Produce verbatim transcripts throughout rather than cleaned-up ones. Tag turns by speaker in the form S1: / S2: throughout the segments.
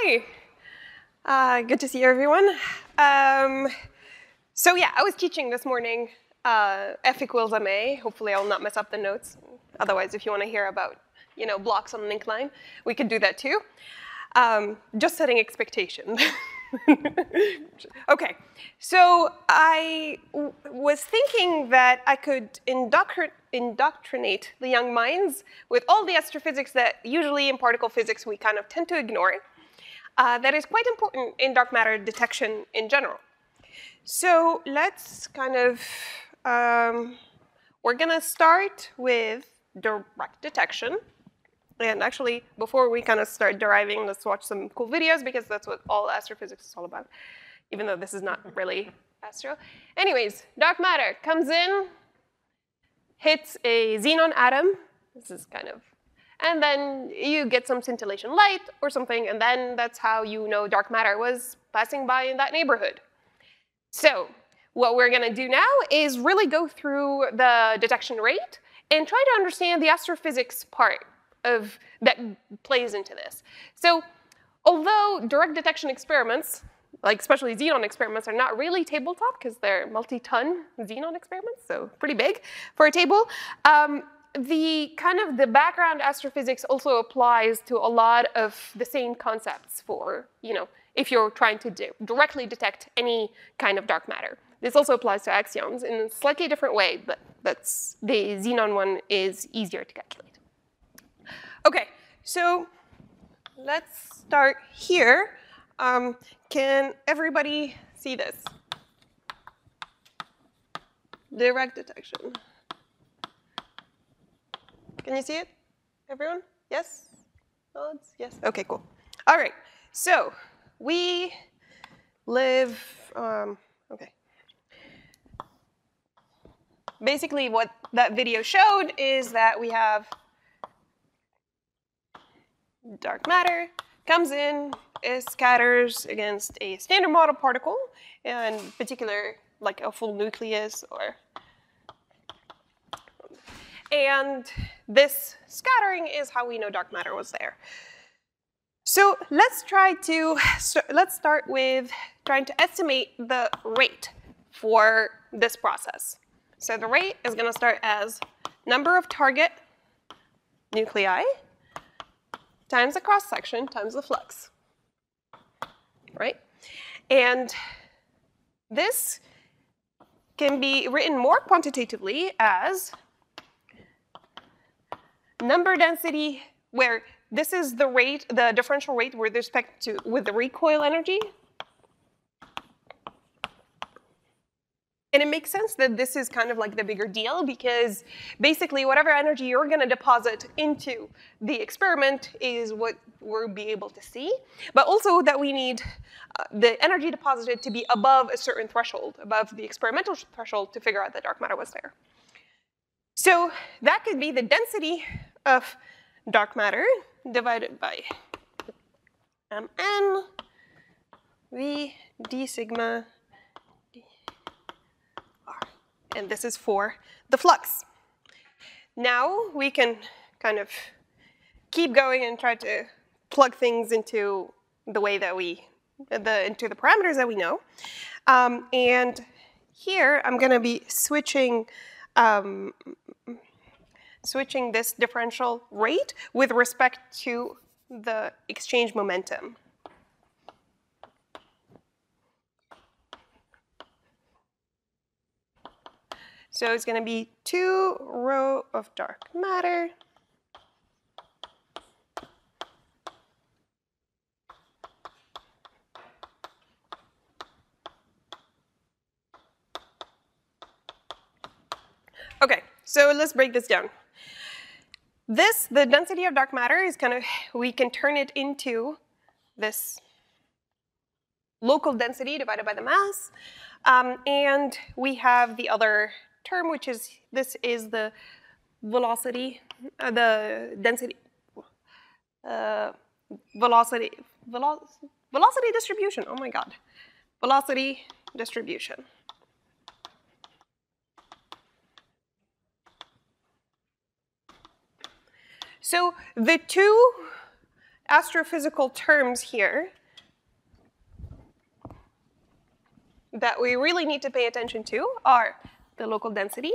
S1: Hi. Uh, good to see everyone. Um, so yeah, I was teaching this morning uh, F equals M A. Hopefully I'll not mess up the notes. Otherwise, if you want to hear about you know, blocks on link line, we could do that too. Um, just setting expectations. Okay, so I w was thinking that I could indoctr indoctrinate the young minds with all the astrophysics that usually in particle physics we kind of tend to ignore. Uh, that is quite important in dark matter detection in general. So let's kind of, um, we're gonna start with direct detection. And actually, before we kind of start deriving, let's watch some cool videos because that's what all astrophysics is all about, even though this is not really astro. Anyways, dark matter comes in, hits a xenon atom. This is kind of, and then you get some scintillation light or something, and then that's how you know dark matter was passing by in that neighborhood. So what we're gonna do now is really go through the detection rate and try to understand the astrophysics part of that plays into this. So although direct detection experiments, like especially xenon experiments, are not really tabletop because they're multi-ton xenon experiments, so pretty big for a table, um, the kind of the background astrophysics also applies to a lot of the same concepts for, you know, if you're trying to do, directly detect any kind of dark matter. This also applies to axions in a slightly different way, but that's, the xenon one is easier to calculate. Okay, so let's start here. Um, can everybody see this? Direct detection. Can you see it? Everyone? Yes? Nods? Yes? Okay, cool. All right, so we live, um, okay. Basically what that video showed is that we have dark matter, comes in, it scatters against a standard model particle, and in particular, like a full nucleus, or, and this scattering is how we know dark matter was there. So let's try to, let's start with trying to estimate the rate for this process. So the rate is gonna start as number of target nuclei times the cross-section times the flux, right? And this can be written more quantitatively as number density, where this is the rate, the differential rate with respect to, with the recoil energy. And it makes sense that this is kind of like the bigger deal because basically whatever energy you're going to deposit into the experiment is what we'll be able to see. But also that we need uh, the energy deposited to be above a certain threshold, above the experimental threshold to figure out that dark matter was there. So that could be the density of dark matter divided by Mn V d sigma. And this is for the flux. Now we can kind of keep going and try to plug things into the way that we, the, into the parameters that we know. Um, and here I'm gonna be switching, um, switching this differential rate with respect to the exchange momentum. So it's going to be two rho of dark matter Okay, so let's break this down. This, the density of dark matter is kind of, we can turn it into this local density divided by the mass. Um, and we have the other term, which is, this is the velocity, uh, the density, uh, velocity, velo velocity distribution, oh my God. Velocity distribution. So the two astrophysical terms here that we really need to pay attention to are the local density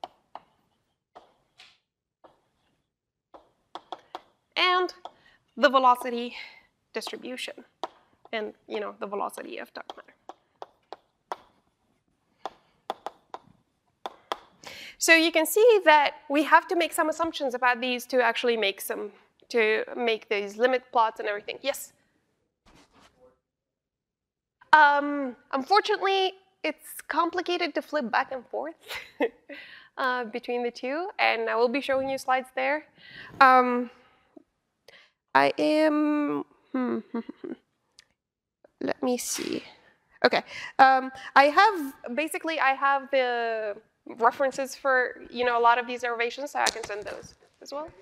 S1: and the velocity distribution, and you know the velocity of dark matter. So you can see that we have to make some assumptions about these to actually make some to make these limit plots and everything. Yes. Um, unfortunately, it's complicated to flip back and forth uh, between the two, and I will be showing you slides there. Um, I am. Hmm, let me see. Okay. Um, I have basically I have the references for you know a lot of these derivations, so I can send those as well.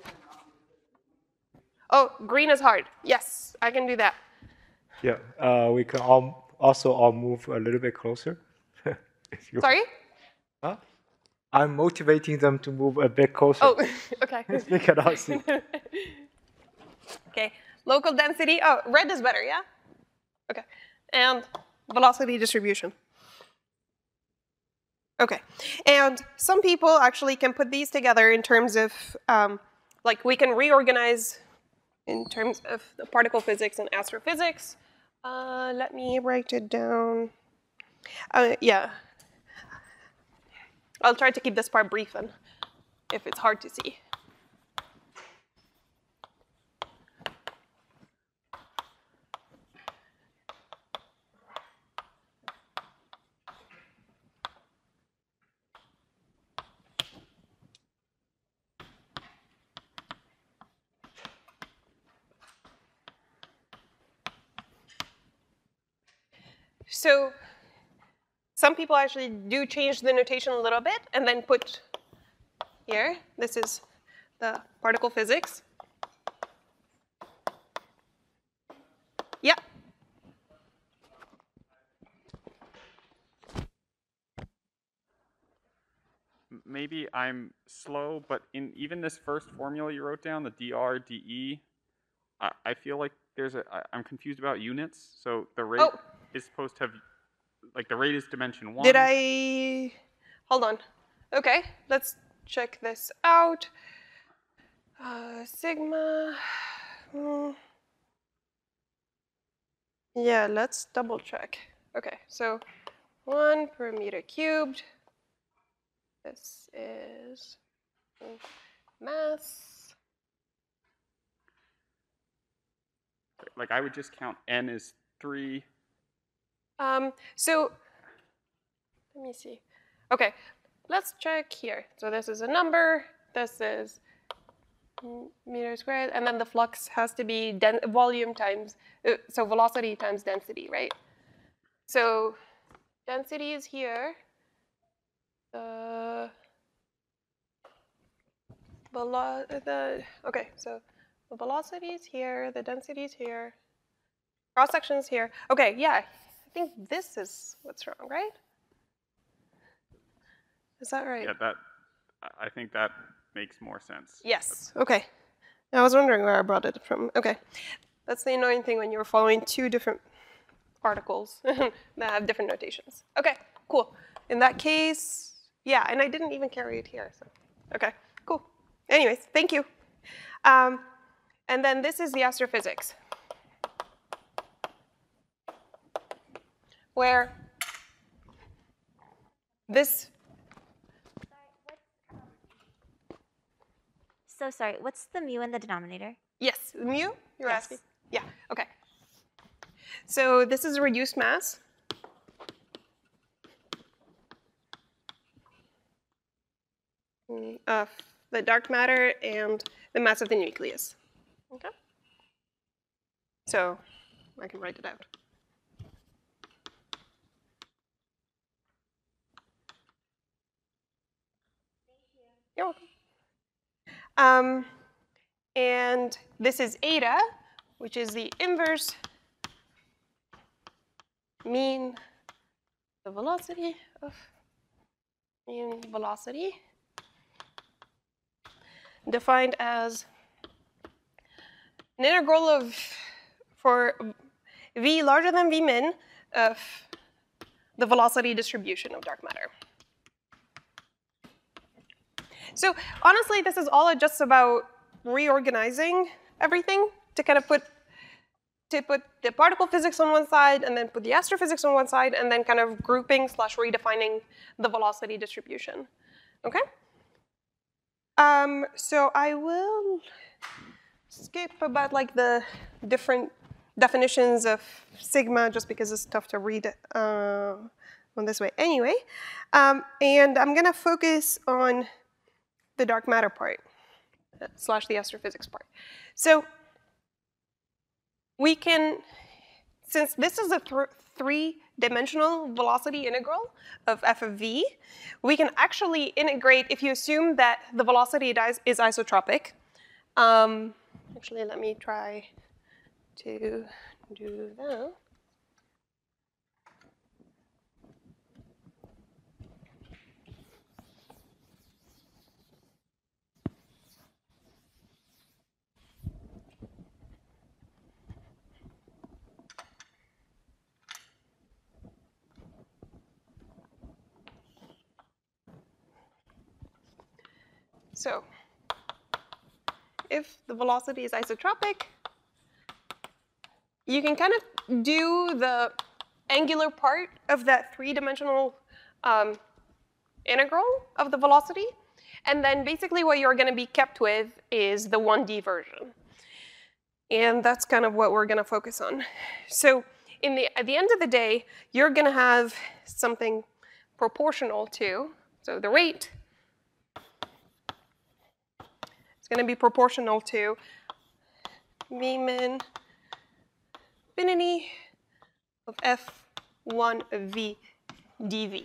S1: Oh, green is hard. Yes, I can do that.
S2: Yeah, uh, we can all also all move a little bit closer. If you
S1: Sorry?
S2: Huh? I'm motivating them to move a bit closer.
S1: Oh, okay.
S2: They cannot see.
S1: Okay, local density. Oh, red is better, yeah? Okay, and velocity distribution. Okay, and some people actually can put these together in terms of, um, like we can reorganize in terms of the particle physics and astrophysics. Uh, let me write it down. Uh, yeah. I'll try to keep this part brief then, if it's hard to see. So some people actually do change the notation a little bit and then put here, this is the particle physics. Yeah.
S3: Maybe I'm slow, but in even this first formula you wrote down, the D R, D E, I, I feel like there's a, I, I'm confused about units. So the rate
S1: Oh.
S3: is supposed to have, like the rate is dimension one.
S1: Did I, hold on. Okay, let's check this out. Uh, sigma, hmm. Yeah, let's double check. Okay, so one per meter cubed. This is mass.
S3: Like I would just count n as three.
S1: Um, so let me see. Okay, let's check here. So this is a number. This is meter squared, and then the flux has to be den volume times, uh, so velocity times density, right? So density is here. The velo the okay, so the velocity is here, the density is here, cross section is here. Okay, yeah, I think this is what's wrong, right? Is that right?
S3: Yeah, that I think that makes more sense.
S1: Yes. Okay. I was wondering where I brought it from. Okay. That's the annoying thing when you're following two different articles that have different notations. Okay, cool. In that case, yeah, and I didn't even carry it here. So, okay, cool. Anyways, thank you. Um, and then this is the astrophysics, where this.
S4: So sorry, what's the mu in the denominator?
S1: Yes, mu, you're
S4: Yes.
S1: asking? Yeah, okay. So this is reduced mass. Of the dark matter and the mass of the nucleus. Okay? So I can write it out. You're welcome. Um, and this is eta, which is the inverse mean the velocity of mean velocity, defined as an integral of, for v larger than v min of the velocity distribution of dark matter. So honestly, this is all just about reorganizing everything to kind of put to put the particle physics on one side and then put the astrophysics on one side and then kind of grouping slash redefining the velocity distribution. Okay? Um, so I will skip about like the different definitions of sigma just because it's tough to read uh, on this way anyway. Um, and I'm gonna focus on the dark matter part slash the astrophysics part. So we can, since this is a th three-dimensional velocity integral of f of v, we can actually integrate, if you assume that the velocity is isotropic. Um, actually, let me try to do that. So if the velocity is isotropic, you can kind of do the angular part of that three-dimensional um, integral of the velocity. And then basically what you're going to be kept with is the one D version. And that's kind of what we're going to focus on. So in the, at the end of the day, you're going to have something proportional to, so the rate going to be proportional to v min infinity of f one of v dv.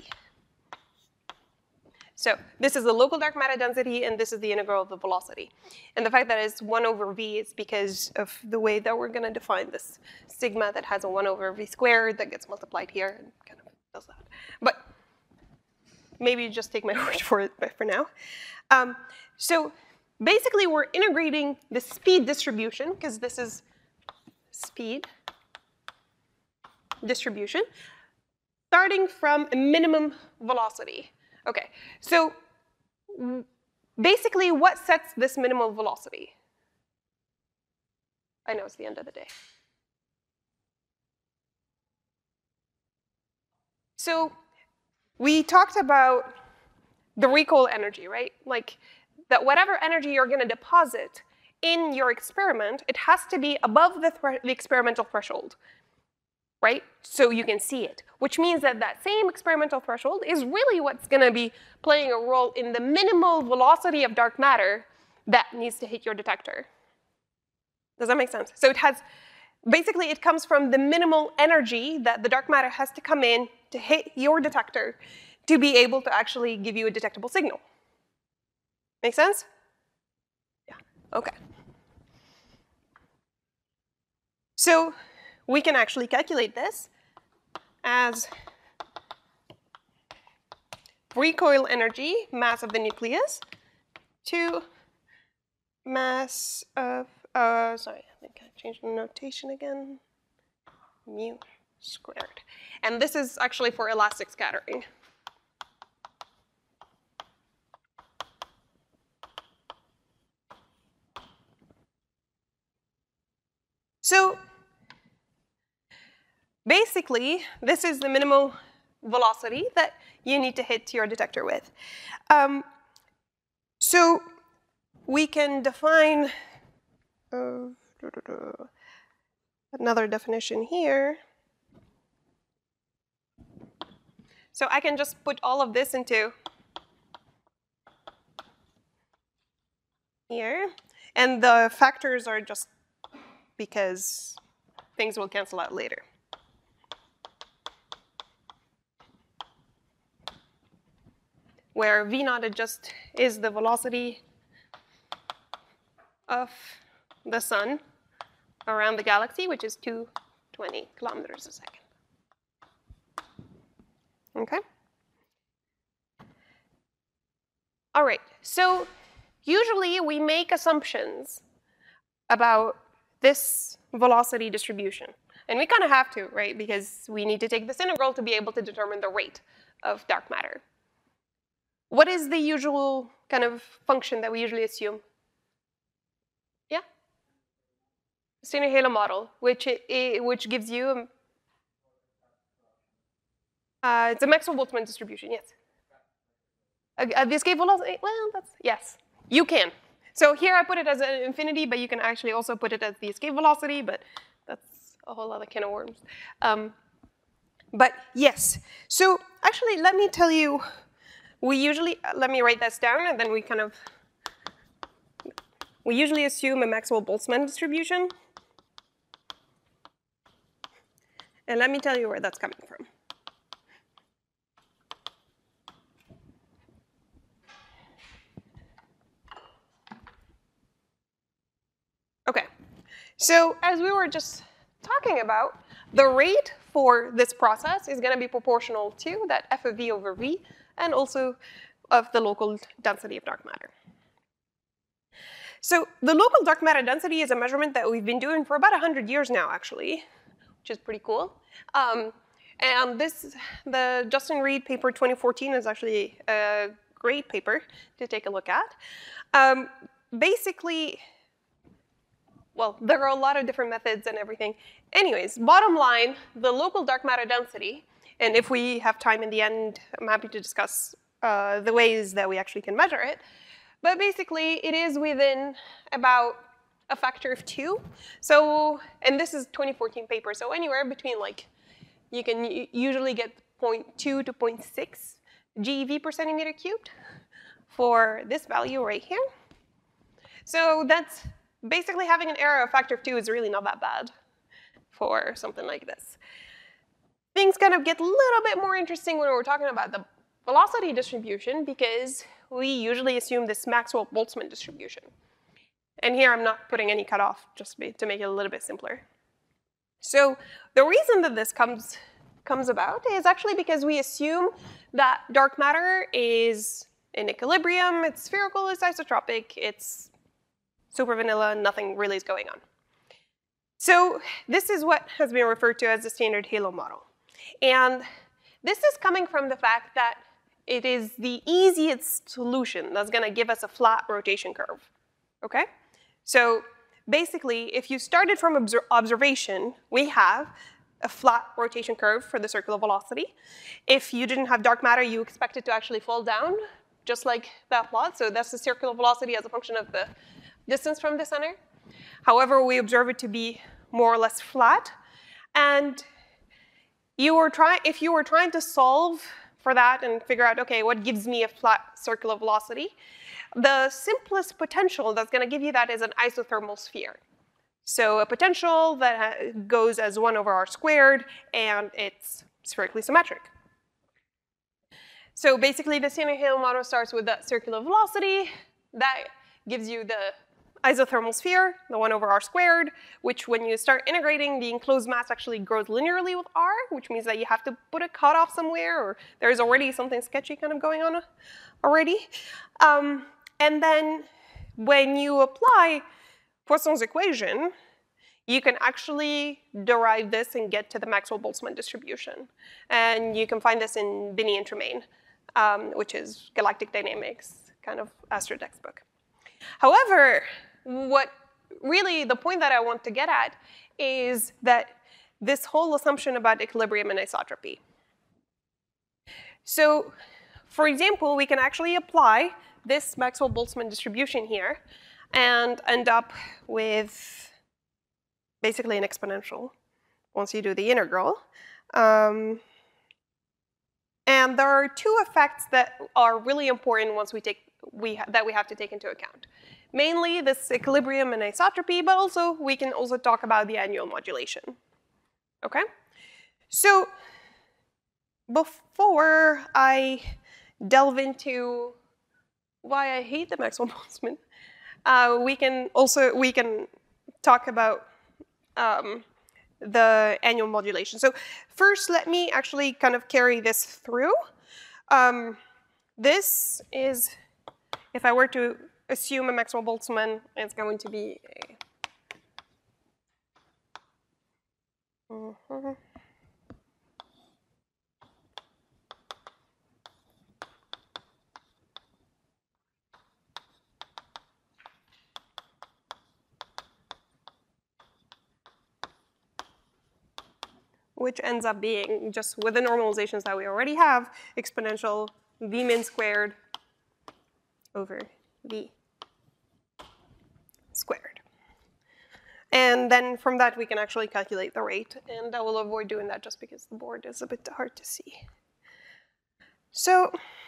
S1: So this is the local dark matter density, and this is the integral of the velocity. And the fact that it's one over v is because of the way that we're going to define this sigma that has a one over v squared that gets multiplied here and kind of does that. But maybe just take my word for it for now. Um, so basically, we're integrating the speed distribution, because this is speed distribution, starting from a minimum velocity. Okay, so basically, what sets this minimum velocity? I know it's the end of the day. So we talked about the recoil energy, right? Like, that whatever energy you're going to deposit in your experiment, it has to be above the, the experimental threshold, right? So you can see it, which means that that same experimental threshold is really what's going to be playing a role in the minimal velocity of dark matter that needs to hit your detector. Does that make sense? So it has, basically it comes from the minimal energy that the dark matter has to come in to hit your detector to be able to actually give you a detectable signal. Make sense? Yeah, okay. So we can actually calculate this as recoil energy, mass of the nucleus, to mass of, uh, sorry, I think I changed the notation again, mu squared. And this is actually for elastic scattering. So basically, this is the minimal velocity that you need to hit your detector with. Um, so we can define uh, another definition here. So I can just put all of this into here. And the factors are just because things will cancel out later. Where v naught just is the velocity of the sun around the galaxy, which is two hundred twenty kilometers a second. Okay? All right, so usually we make assumptions about this velocity distribution. And we kind of have to, right? Because we need to take this integral to be able to determine the rate of dark matter. What is the usual kind of function that we usually assume? Yeah? Standard Halo model, which, it, it, which gives you, a, uh, it's a Maxwell-Boltzmann distribution, yes. A, a the escape velocity, well, that's, yes, you can. So here I put it as an infinity, but you can actually also put it as the escape velocity, but that's a whole other can of worms. Um, but yes, so actually let me tell you, we usually, let me write this down and then we kind of, we usually assume a Maxwell-Boltzmann distribution. And let me tell you where that's coming from. Okay, so as we were just talking about, the rate for this process is going to be proportional to that f of v over v, and also of the local density of dark matter. So the local dark matter density is a measurement that we've been doing for about one hundred years now, actually, which is pretty cool. Um, and this, the Justin Reed paper twenty fourteen is actually a great paper to take a look at. Um, basically, well, there are a lot of different methods and everything. Anyways, bottom line, the local dark matter density, and if we have time in the end, I'm happy to discuss uh, the ways that we actually can measure it. But basically, it is within about a factor of two. So, and this is twenty fourteen paper, so anywhere between like, you can usually get zero point two to zero point six GeV per centimeter cubed for this value right here. So that's basically having an error of factor of two is really not that bad for something like this. Things kind of get a little bit more interesting when we're talking about the velocity distribution because we usually assume this Maxwell-Boltzmann distribution. And here I'm not putting any cutoff just to make it a little bit simpler. So the reason that this comes, comes about is actually because we assume that dark matter is in equilibrium, it's spherical, it's isotropic, it's super vanilla, nothing really is going on. So this is what has been referred to as the standard halo model. And this is coming from the fact that it is the easiest solution that's going to give us a flat rotation curve, okay? So basically, if you started from obser observation, we have a flat rotation curve for the circular velocity. If you didn't have dark matter, you expect it to actually fall down, just like that plot. So that's the circular velocity as a function of the distance from the center. However, we observe it to be more or less flat. And you were try if you were trying to solve for that and figure out, okay, what gives me a flat circular velocity, the simplest potential that's going to give you that is an isothermal sphere. So a potential that goes as one over r squared, and it's spherically symmetric. So basically, the standard Halo model starts with that circular velocity. That gives you the isothermal sphere, the one over r squared, which when you start integrating, the enclosed mass actually grows linearly with r, which means that you have to put a cutoff somewhere, or there's already something sketchy kind of going on already. Um, and then when you apply Poisson's equation, you can actually derive this and get to the Maxwell-Boltzmann distribution. And you can find this in Binney and Tremaine, um, which is galactic dynamics, kind of astro textbook. However, what really the point that I want to get at is that this whole assumption about equilibrium and isotropy. So, for example, we can actually apply this Maxwell-Boltzmann distribution here and end up with basically an exponential once you do the integral. Um, and there are two effects that are really important once we take we that we have to take into account. Mainly this equilibrium and isotropy, but also we can also talk about the annual modulation. Okay? So before I delve into why I hate the Maxwell-Boltzmann, uh, we can also we can talk about um, the annual modulation. So first, let me actually kind of carry this through. Um, this is, if I were to assume a Maxwell-Boltzmann, it's going to be a Mm-hmm. Which ends up being, just with the normalizations that we already have, exponential v min squared over v squared. And then from that, we can actually calculate the rate. And I will avoid doing that just because the board is a bit hard to see. So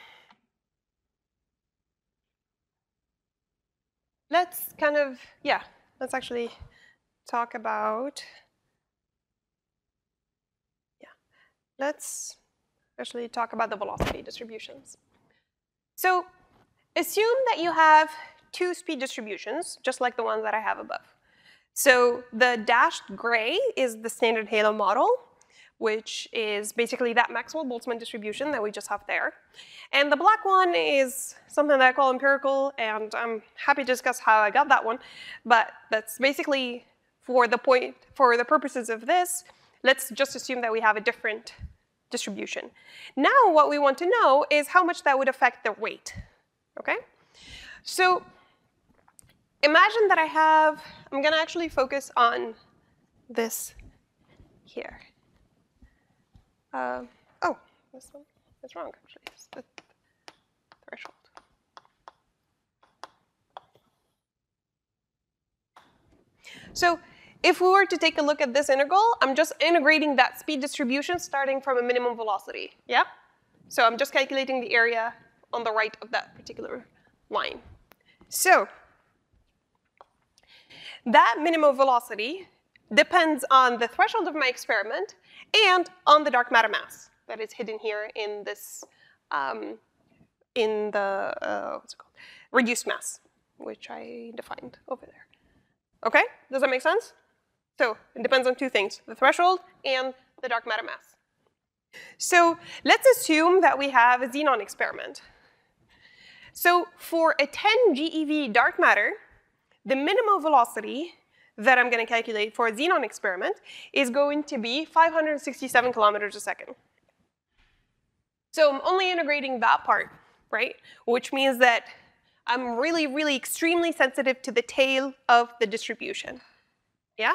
S1: let's kind of, yeah, let's actually talk about, yeah, let's actually talk about the velocity distributions. So assume that you have two speed distributions, just like the ones that I have above. So the dashed gray is the standard halo model, which is basically that Maxwell-Boltzmann distribution that we just have there. And the black one is something that I call empirical, and I'm happy to discuss how I got that one. But that's basically, for the point, for the purposes of this, let's just assume that we have a different distribution. Now what we want to know is how much that would affect the rate, okay? So imagine that I have, I'm gonna actually focus on this here. Uh, oh, this one is wrong, actually. It's the threshold. So if we were to take a look at this integral, I'm just integrating that speed distribution starting from a minimum velocity, yeah? So I'm just calculating the area on the right of that particular line. So that minimum velocity depends on the threshold of my experiment and on the dark matter mass that is hidden here in this, um, in the, uh, what's it called? Reduced mass, which I defined over there. Okay, does that make sense? So it depends on two things, the threshold and the dark matter mass. So let's assume that we have a xenon experiment. So for a ten GeV dark matter, the minimum velocity that I'm going to calculate for a xenon experiment is going to be five hundred sixty-seven kilometers a second. So I'm only integrating that part, right? Which means that I'm really, really extremely sensitive to the tail of the distribution. Yeah?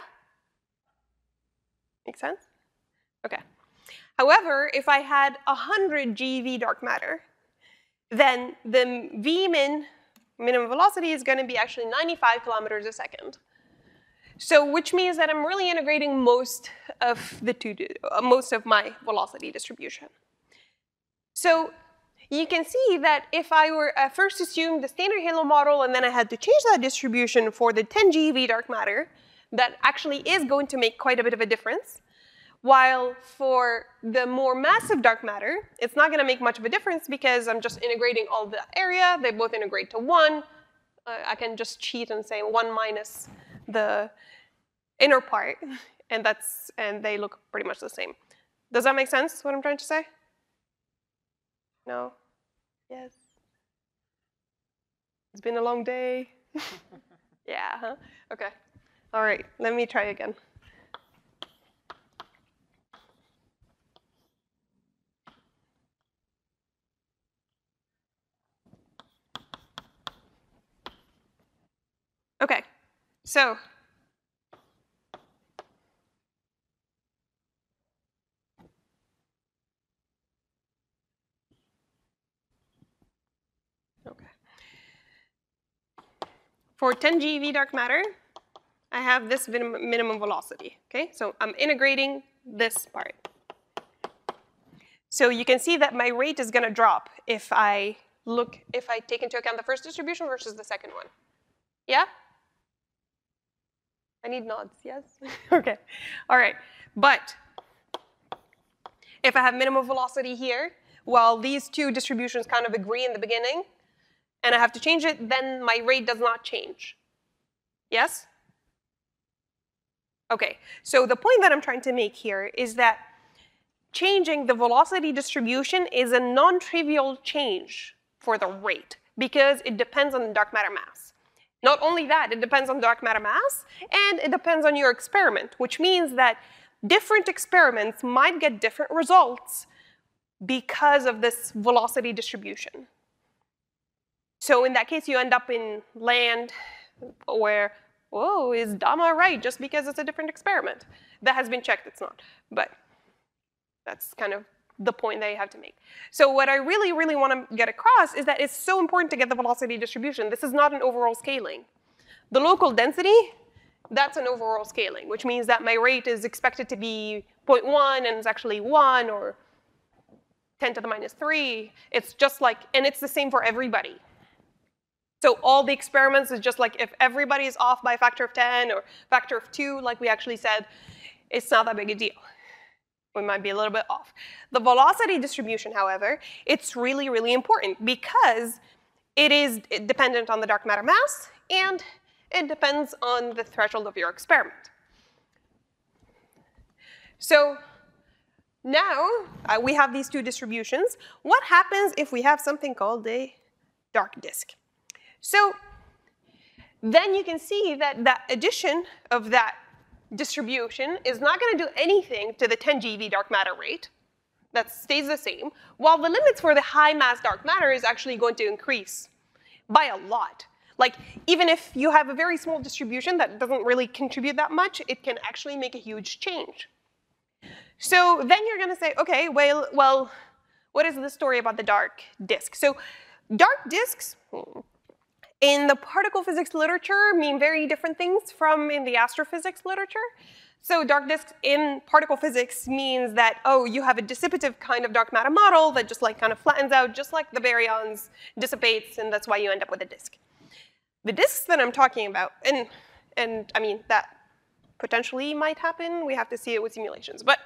S1: Make sense? OK. However, if I had one hundred GeV dark matter, then the v min minimum velocity is going to be actually ninety-five kilometers a second. So which means that I'm really integrating most of the two, uh, most of my velocity distribution. So you can see that if I were uh, first assumed the standard halo model and then I had to change that distribution for the ten GeV dark matter, that actually is going to make quite a bit of a difference. While for the more massive dark matter, it's not going to make much of a difference because I'm just integrating all the area. They both integrate to one. Uh, I can just cheat and say one minus the inner part, and that's and they look pretty much the same. Does that make sense, what I'm trying to say? No? Yes? It's been a long day. Yeah, huh? OK. All right, let me try again. OK, so OK. For ten GeV dark matter, I have this minimum, minimum velocity. OK, so I'm integrating this part. So you can see that my rate is going to drop if I look, if I take into account the first distribution versus the second one. Yeah? I need nods, yes? OK, all right. But if I have minimum velocity here, while these two distributions kind of agree in the beginning, and I have to change it, then my rate does not change. Yes? OK, so the point that I'm trying to make here is that changing the velocity distribution is a non-trivial change for the rate because it depends on the dark matter mass. Not only that, it depends on dark matter mass, and it depends on your experiment, which means that different experiments might get different results because of this velocity distribution. So in that case, you end up in land where, whoa, is Dama right just because it's a different experiment? That has been checked, it's not. But that's kind of the point that you have to make. So what I really, really want to get across is that it's so important to get the velocity distribution. This is not an overall scaling. The local density, that's an overall scaling, which means that my rate is expected to be zero point one and it's actually one or ten to the minus three. It's just like, and it's the same for everybody. So all the experiments is just like if everybody is off by a factor of ten or factor of two, like we actually said, it's not that big a deal. We might be a little bit off. The velocity distribution, however, it's really, really important because it is dependent on the dark matter mass and it depends on the threshold of your experiment. So now uh, we have these two distributions. What happens if we have something called a dark disk? So then you can see that that addition of that distribution is not going to do anything to the ten G eV dark matter rate. That stays the same, while the limits for the high mass dark matter is actually going to increase by a lot. Like, even if you have a very small distribution that doesn't really contribute that much, it can actually make a huge change. So then you're going to say, OK, well, well, what is the story about the dark disk? So dark disks in the particle physics literature mean very different things from in the astrophysics literature. So dark disks in particle physics means that, oh, you have a dissipative kind of dark matter model that just like kind of flattens out, just like the baryons dissipates, and that's why you end up with a disk. The disks that I'm talking about, and, and I mean, that potentially might happen. We have to see it with simulations. But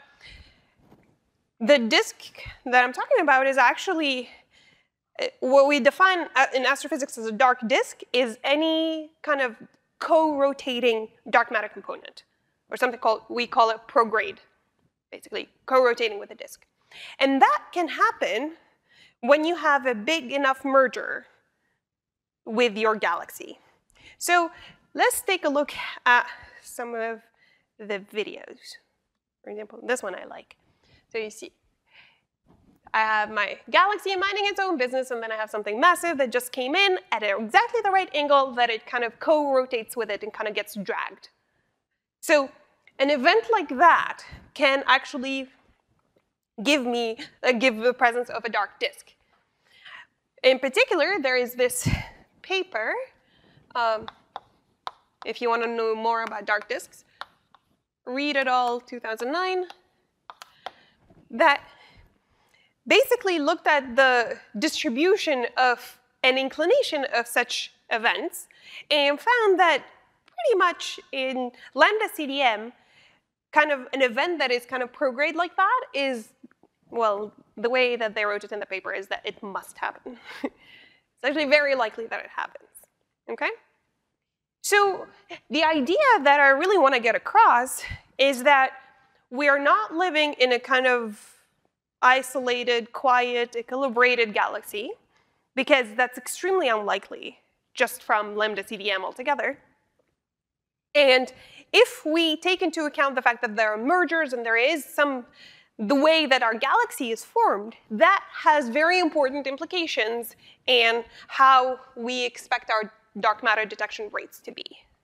S1: the disk that I'm talking about is actually what we define in astrophysics as a dark disk is any kind of co-rotating dark matter component, or something called, we call it prograde, basically, co-rotating with a disk. And that can happen when you have a big enough merger with your galaxy. So let's take a look at some of the videos. For example, this one I like. So you see, I have my galaxy minding its own business, and then I have something massive that just came in at exactly the right angle that it kind of co-rotates with it and kind of gets dragged. So an event like that can actually give me, uh, give the presence of a dark disk. In particular, there is this paper, um, if you want to know more about dark disks, Reed et al. two thousand nine, that basically looked at the distribution of an inclination of such events and found that pretty much in lambda C D M, kind of an event that is kind of prograde like that is, well, the way that they wrote it in the paper is that it must happen. It's actually very likely that it happens, okay? So the idea that I really want to get across is that we are not living in a kind of isolated, quiet, equilibrated galaxy, because that's extremely unlikely just from lambda C D M altogether. And if we take into account the fact that there are mergers and there is some, the way that our galaxy is formed, that has very important implications in how we expect our dark matter detection rates to be.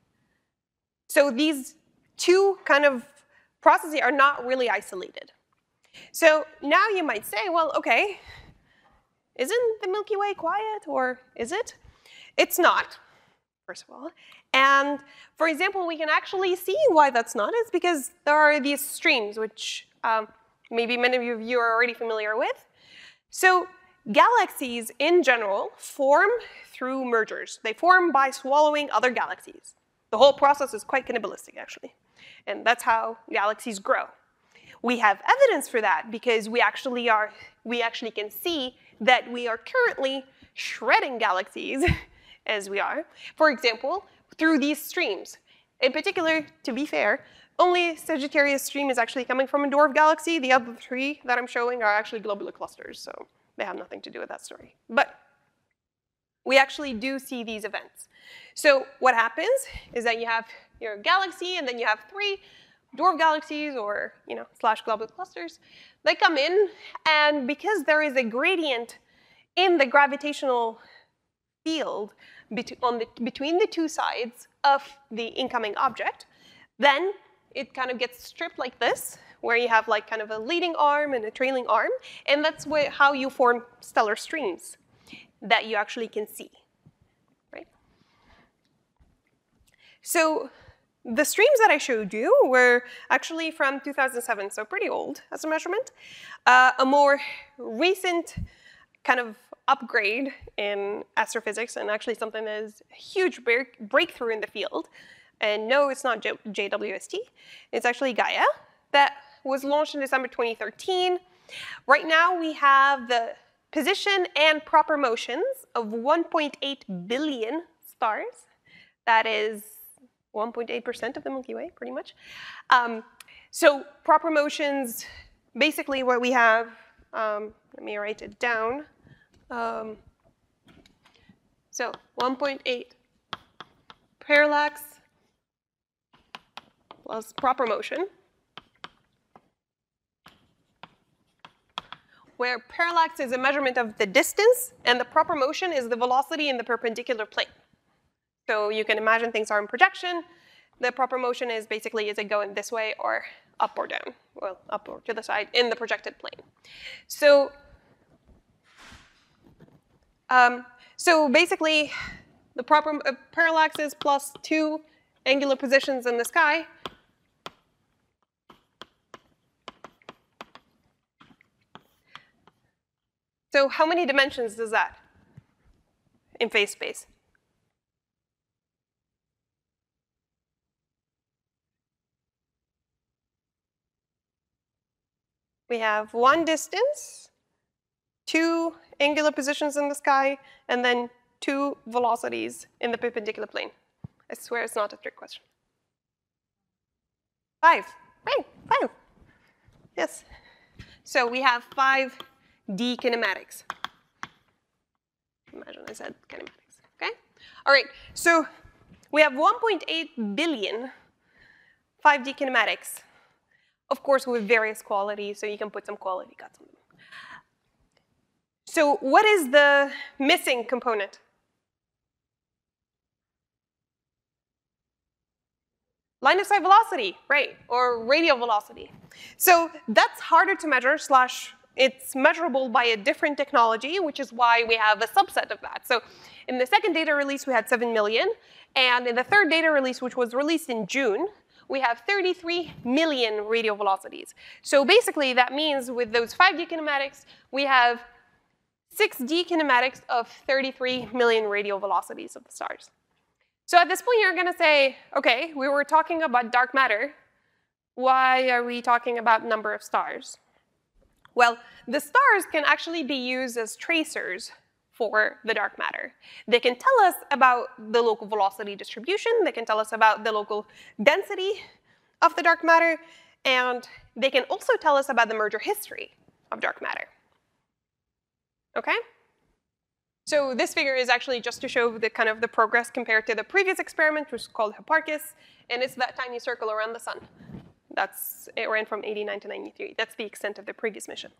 S1: So these two kind of processes are not really isolated. So now you might say, well, OK, isn't the Milky Way quiet, or is it? It's not, first of all. And for example, we can actually see why that's not. It's because there are these streams, which um, maybe many of you are already familiar with. So galaxies, in general, form through mergers. They form by swallowing other galaxies. The whole process is quite cannibalistic, actually. And that's how galaxies grow. We have evidence for that because we actually are, we actually can see that we are currently shredding galaxies as we are. For example, through these streams. In particular, to be fair, only Sagittarius stream is actually coming from a dwarf galaxy. The other three that I'm showing are actually globular clusters, so they have nothing to do with that story. But we actually do see these events. So what happens is that you have your galaxy, and then you have three dwarf galaxies or you know slash globular clusters, they come in, and because there is a gradient in the gravitational field bet on the, between the two sides of the incoming object, then it kind of gets stripped like this, where you have like kind of a leading arm and a trailing arm, and that's wh how you form stellar streams that you actually can see, right? So the streams that I showed you were actually from two thousand seven, so pretty old as a measurement. Uh, a more recent kind of upgrade in astrophysics, and actually something that is a huge break breakthrough in the field. And no, it's not J W S T. It's actually Gaia that was launched in December twenty thirteen. Right now, we have the position and proper motions of one point eight billion stars. That is one point eight percent of the Milky Way, pretty much. Um, so proper motions, basically what we have, um, let me write it down. Um, so one point eight parallax plus proper motion, where parallax is a measurement of the distance, and the proper motion is the velocity in the perpendicular plane. So you can imagine things are in projection. The proper motion is basically, is it going this way or up or down? Well, up or to the side in the projected plane. So, um, so basically, the proper uh, parallax is plus two angular positions in the sky. So how many dimensions is that in phase space? We have one distance, two angular positions in the sky, and then two velocities in the perpendicular plane. I swear it's not a trick question. Five, right, five. Yes. So we have five D kinematics. Imagine I said kinematics, okay? All right, so we have one point eight billion five D kinematics, of course with various qualities, so you can put some quality cuts on them. So what is the missing component? Line of sight velocity, right, or radial velocity. So that's harder to measure, slash it's measurable by a different technology, which is why we have a subset of that. So in the second data release, we had seven million. And in the third data release, which was released in June, we have thirty-three million radial velocities. So basically, that means with those five D kinematics, we have six D kinematics of thirty-three million radial velocities of the stars. So at this point, you're going to say, OK, we were talking about dark matter. Why are we talking about number of stars? Well, the stars can actually be used as tracers for the dark matter. They can tell us about the local velocity distribution. They can tell us about the local density of the dark matter. And they can also tell us about the merger history of dark matter. OK? So this figure is actually just to show the kind of the progress compared to the previous experiment, which is called Hipparchus. And it's that tiny circle around the sun. That's, it ran from eighty-nine to ninety-three. That's the extent of the previous mission.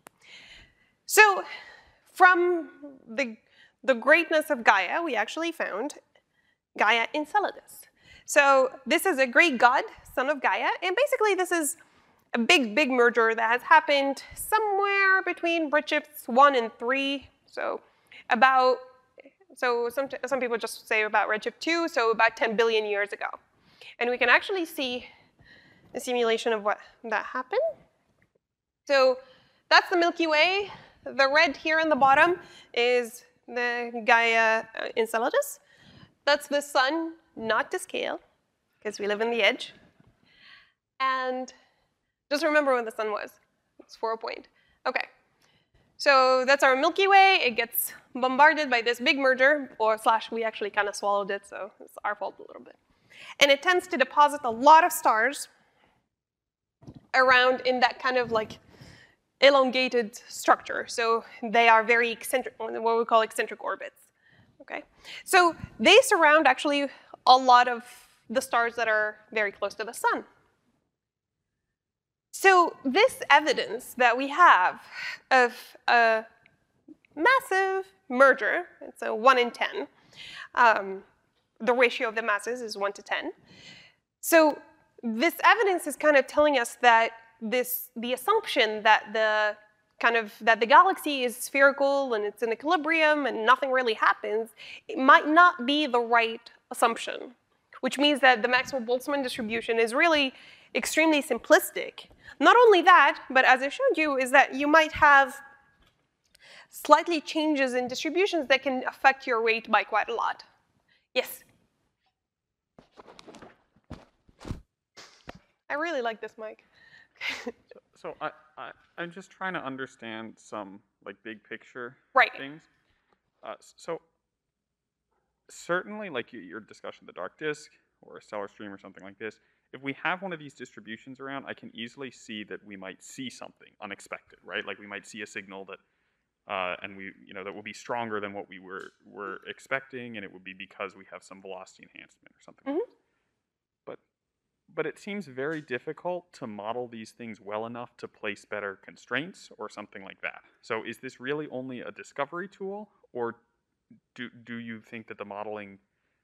S1: So from the, the greatness of Gaia, we actually found Gaia Enceladus. So this is a great god, son of Gaia. And basically, this is a big, big merger that has happened somewhere between redshifts one and three. So about, so some, some people just say about redshift two, so about ten billion years ago. And we can actually see a simulation of what that happened. So that's the Milky Way. The red here on the bottom is the Gaia Enceladus. That's the sun, not to scale, because we live in the edge. And just remember when the sun was. It's four point. OK. So that's our Milky Way. It gets bombarded by this big merger, or slash we actually kind of swallowed it, so it's our fault a little bit. And it tends to deposit a lot of stars around in that kind of like elongated structure. So they are very eccentric, what we call eccentric orbits. Okay, so they surround actually a lot of the stars that are very close to the sun. So this evidence that we have of a massive merger, it's a one in ten, um, the ratio of the masses is one to ten. So this evidence is kind of telling us that this, the assumption that the kind of, that the galaxy is spherical and it's in equilibrium and nothing really happens, it might not be the right assumption, which means that the Maxwell-Boltzmann distribution is really extremely simplistic. Not only that, but as I showed you, is that you might have slightly changes in distributions that can affect your rate by quite a lot. Yes? I really like this mic.
S3: So, so I, I, I'm just trying to understand some like big picture
S1: Right.
S3: things. Uh, so certainly, like your discussion of the dark disk or a stellar stream or something like this, if we have one of these distributions around, I can easily see that we might see something unexpected, right? Like we might see a signal that, uh, and we, you know, that will be stronger than what we were were expecting, and it would be because we have some velocity enhancement or something.
S1: Mm-hmm.
S3: Like this. But, but it seems very difficult to model these things well enough to place better constraints or something like that. So is this really only a discovery tool, or do do you think that the modeling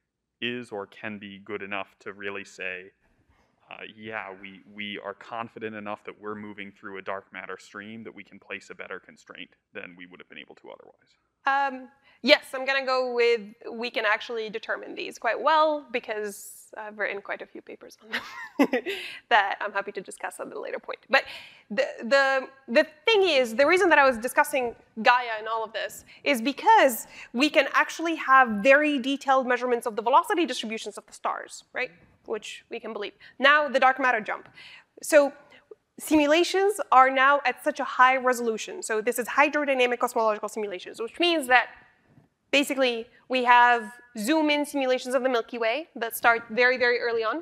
S3: is or can be good enough to really say, uh, yeah, we, we are confident enough that we're moving through a dark matter stream that we can place a better constraint than we would have been able to otherwise?
S1: Um, yes, I'm going to go with we can actually determine these quite well because I've written quite a few papers on them that I'm happy to discuss at a later point. But the, the, the thing is, the reason that I was discussing Gaia and all of this is because we can actually have very detailed measurements of the velocity distributions of the stars, right? Which we can believe. Now, the dark matter jump. So simulations are now at such a high resolution. So this is hydrodynamic cosmological simulations, which means that basically we have zoom-in simulations of the Milky Way that start very, very early on,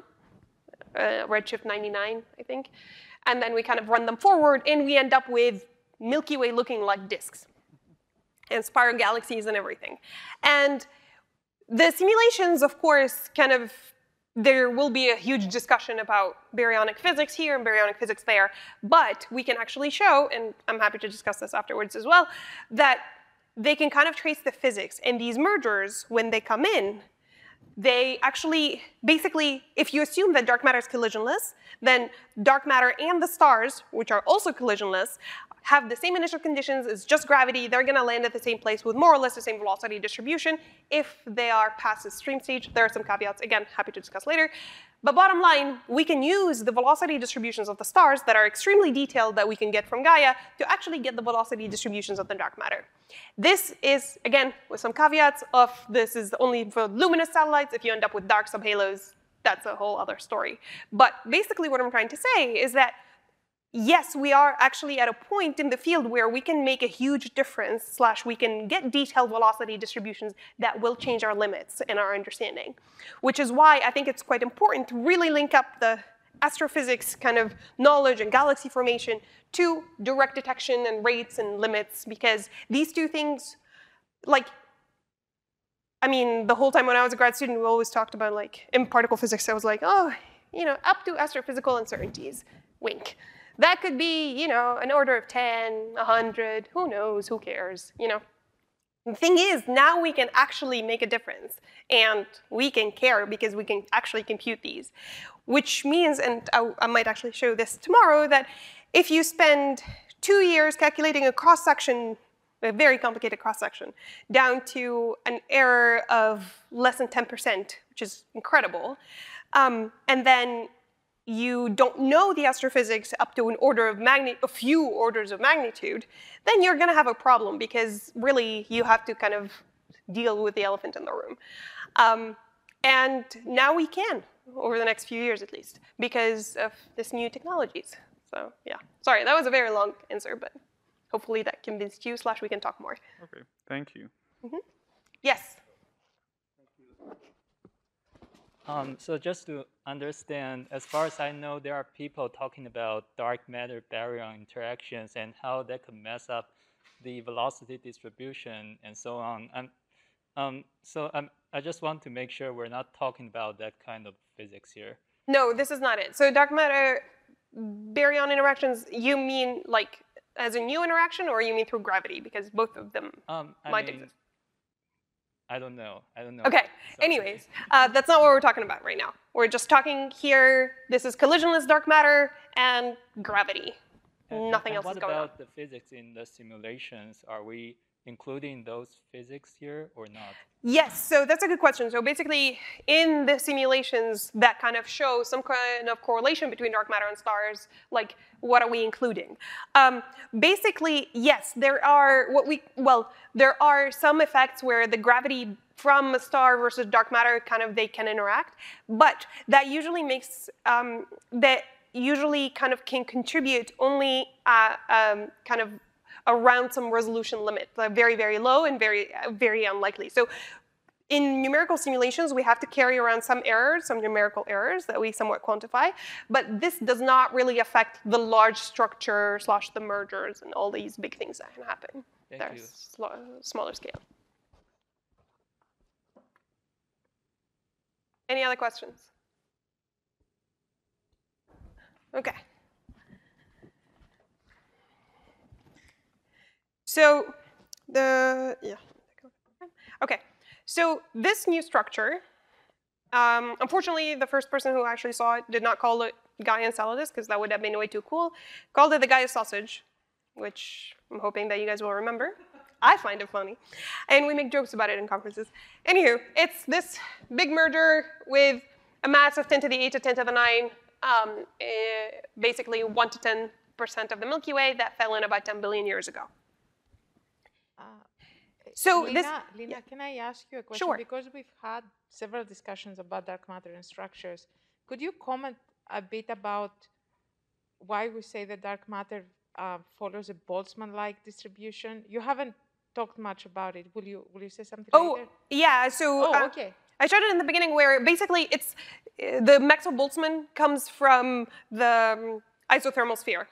S1: uh, redshift ninety-nine, I think. And then we kind of run them forward, and we end up with Milky Way looking like disks and spiral galaxies and everything. And the simulations, of course, kind of, there will be a huge discussion about baryonic physics here and baryonic physics there, but we can actually show, and I'm happy to discuss this afterwards as well, that they can kind of trace the physics. And these mergers, when they come in, they actually, basically, if you assume that dark matter is collisionless, then dark matter and the stars, which are also collisionless, have the same initial conditions. It's just gravity. They're going to land at the same place with more or less the same velocity distribution if they are past the stream stage. There are some caveats. Again, happy to discuss later. But bottom line, we can use the velocity distributions of the stars that are extremely detailed that we can get from Gaia to actually get the velocity distributions of the dark matter. This is, again, with some caveats of this is only for luminous satellites. If you end up with dark subhalos, that's a whole other story. But basically what I'm trying to say is that yes, we are actually at a point in the field where we can make a huge difference, slash we can get detailed velocity distributions that will change our limits in our understanding. Which is why I think it's quite important to really link up the astrophysics kind of knowledge and galaxy formation to direct detection and rates and limits, because these two things, like, I mean, the whole time when I was a grad student, we always talked about, like, in particle physics, I was like, oh, you know, up to astrophysical uncertainties, wink. That could be, you know, an order of ten, a hundred, who knows, who cares, you know. The thing is, now we can actually make a difference, and we can care because we can actually compute these, which means, and I, I might actually show this tomorrow, that if you spend two years calculating a cross-section, a very complicated cross-section, down to an error of less than ten percent, which is incredible, um, and then you don't know the astrophysics up to an order of magnitude, a few orders of magnitude, then you're going to have a problem because really you have to kind of deal with the elephant in the room. Um, and now we can, over the next few years at least, because of this new technologies. So yeah, sorry, that was a very long answer, but hopefully that convinced you, slash we can talk more.
S3: Okay, thank you.
S1: Mm-hmm. Yes?
S5: Um, so just to understand, as far as I know, there are people talking about dark matter baryon interactions and how that could mess up the velocity distribution and so on. And um, so um, I just want to make sure we're not talking about that kind of physics here.
S1: No, this is not it. So dark matter, baryon interactions, you mean like as a new interaction, or you mean through gravity? Because both of them
S5: Um, I
S1: might
S5: mean,
S1: exist.
S5: I don't know. I don't know.
S1: Okay,
S5: Sorry.
S1: anyways, uh, that's not what we're talking about right now. We're just talking here, this is collisionless dark matter and gravity.
S5: And-
S1: Nothing
S5: and
S1: else
S5: what
S1: is going on.
S5: about the physics in the simulations? Are we including those physics here or not?
S1: Yes, so that's a good question. So basically, in the simulations that kind of show some kind of correlation between dark matter and stars, like what are we including? Um, basically, yes, there are what we well, there are some effects where the gravity from a star versus dark matter kind of they can interact, but that usually makes um, that usually kind of can contribute only uh, um, kind of around some resolution limit, like very, very low and very, very unlikely. So in numerical simulations, we have to carry around some errors, some numerical errors that we somewhat quantify, but this does not really affect the large structure slash the mergers and all these big things that can happen.
S5: Thank
S1: They're
S5: you.
S1: sl- smaller scale. Any other questions? Okay. So the, yeah. Okay, so this new structure, um, unfortunately, the first person who actually saw it did not call it Gaia Enceladus, because that would have been way too cool. Called it the Gaia Sausage, which I'm hoping that you guys will remember. I find it funny. And we make jokes about it in conferences. Anywho, it's this big merger with a mass of ten to the eight to ten to the nine, um, eh, basically one to ten percent of the Milky Way that fell in about ten billion years ago.
S6: Uh,
S1: So
S6: Lina,
S1: this,
S6: Lina,
S1: yeah.
S6: can I ask you a question?
S1: Sure.
S6: Because we've had several discussions about dark matter and structures. Could you comment a bit about why we say that dark matter uh, follows a Boltzmann-like distribution? You haven't talked much about it. Will you? Will you say something
S1: oh,
S6: later?
S1: yeah, so
S6: Oh,
S1: uh,
S6: okay.
S1: I showed it in the beginning where basically it's, uh, the Maxwell-Boltzmann comes from the um, isothermal sphere.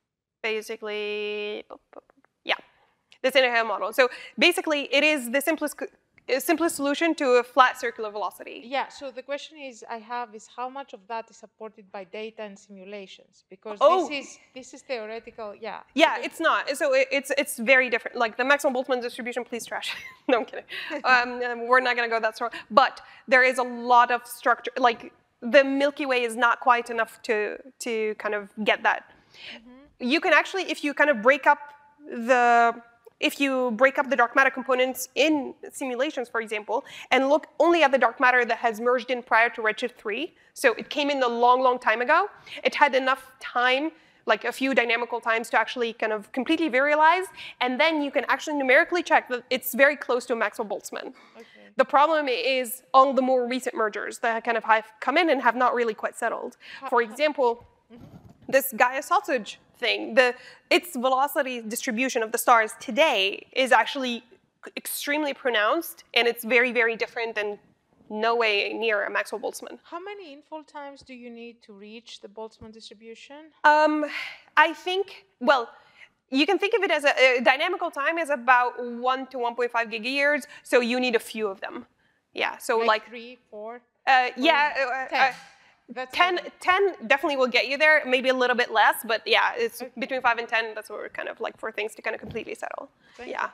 S1: Basically, yeah, this inner model. So basically it is the simplest, simplest solution to a flat circular velocity.
S6: Yeah, so the question is I have is how much of that is supported by data and simulations? Because
S1: Oh.
S6: this is this is theoretical, yeah.
S1: Yeah,
S6: because-
S1: it's not. So it, it's it's very different. Like the Maxwell-Boltzmann distribution, please trash. No, I'm kidding. Um, um, we're not going to go that far. But there is a lot of structure. Like the Milky Way is not quite enough to to kind of get that. Mm-hmm. You can actually, if you kind of break up the if you break up the dark matter components in simulations, for example, and look only at the dark matter that has merged in prior to redshift three, so it came in a long, long time ago, it had enough time, like a few dynamical times, to actually kind of completely virialize, and then you can actually numerically check that it's very close to a Maxwell-Boltzmann.
S6: Okay.
S1: The problem is all the more recent mergers that kind of have come in and have not really quite settled. For example, this Gaia Sausage thing, the, its velocity distribution of the stars today is actually extremely pronounced, and it's very, very different and no way near a Maxwell-Boltzmann.
S6: How many infall times do you need to reach the Boltzmann distribution?
S1: Um, I think, well, you can think of it as a, a dynamical time is about one to one point five gigayears, so you need a few of them. Yeah, so
S6: Like,
S1: like,
S6: three, four?
S1: uh, yeah, uh,
S6: ten.
S1: uh,
S6: That's
S1: ten,
S6: okay.
S1: ten definitely will get you there, maybe a little bit less, but yeah, it's
S6: Okay.
S1: between five and ten, that's what we're kind of like for things to kind of completely settle.
S6: Thank
S1: yeah.